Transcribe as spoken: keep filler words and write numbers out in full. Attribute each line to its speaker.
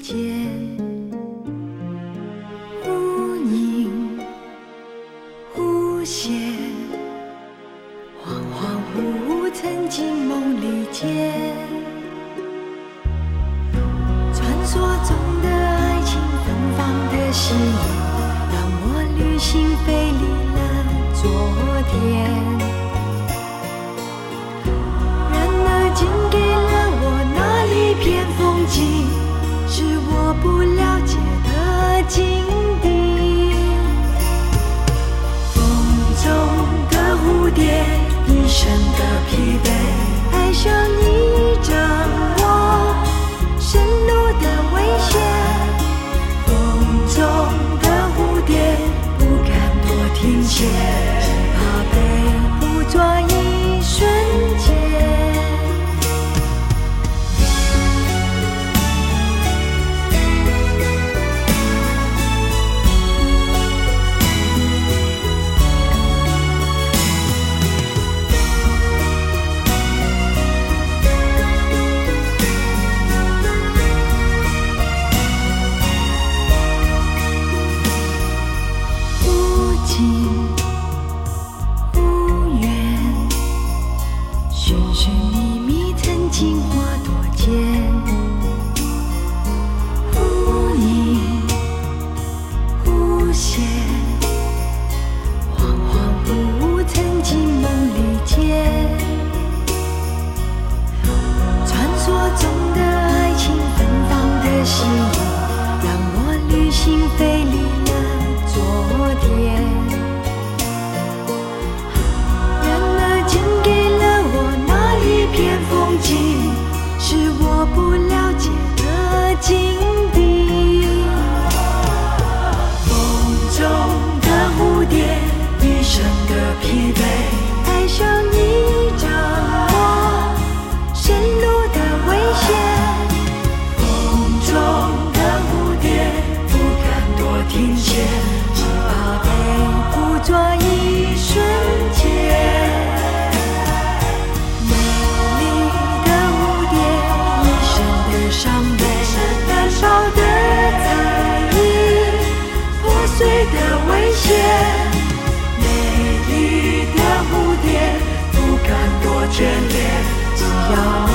Speaker 1: 间，忽隐忽现，恍恍惚惚曾经梦里见，传说中的爱情芬芳的吸引，让我旅行飞离了昨天。然而竟给了我那一片风景，是我不了解的境地。风中的蝴蝶，一生的疲惫，爱上你掌握深入的危险。风中的蝴蝶，不敢多停歇，怕被捕捉一瞬间。寻寻觅觅，曾经花朵间，忽隐忽现，恍恍惚惚，曾经梦里见。传说中的爱情芬芳的吸引，让我旅行飞离了昨天。风景是我不了解的境地。风中的蝴蝶，一生的疲惫，爱上你掌握深入的危险。风中的蝴蝶，不敢多停歇，只怕被捕捉一瞬间。伤悲，燃烧的在意，破碎的危险。美丽的蝴蝶，不敢多眷恋，只要